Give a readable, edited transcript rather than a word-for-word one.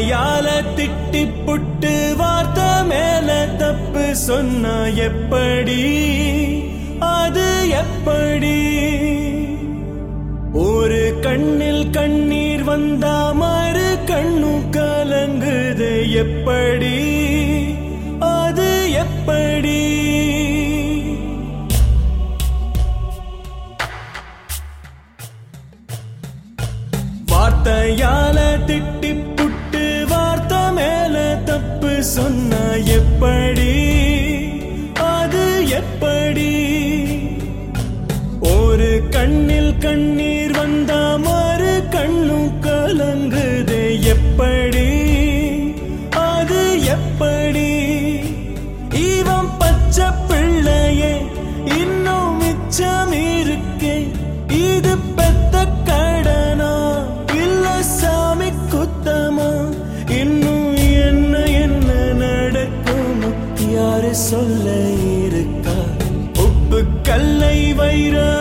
வார்த்தையால திட்டி புட்டு வார்த்தை மேல தப்பு சொன்னா எப்படி அது எப்படி? ஒரு கண்ணில் கண்ணீர் வந்தா மறு கண்ணும் கலங்குது எப்படி அது எப்படி? வார்த்தையால திட்டி புட்டு வார்த்தை மேல தப்பு சொன்னா எப்படி அது எப்படி? ஒரு கண்ணில் கண்ணீர் வந்தா மறு கண்ணும் கலங்குது எப்படி அது எப்படி? இவன் பச்சை பிள்ளையே இன்னும் மிச்சம் இருக்கே, இது பெத்த கடனா இல்ல சாமி குத்தமா? இன்னும் என்ன என்ன நடக்கும் யாரு சொல்ல இருக்கா? உப்பு கல்லை வைர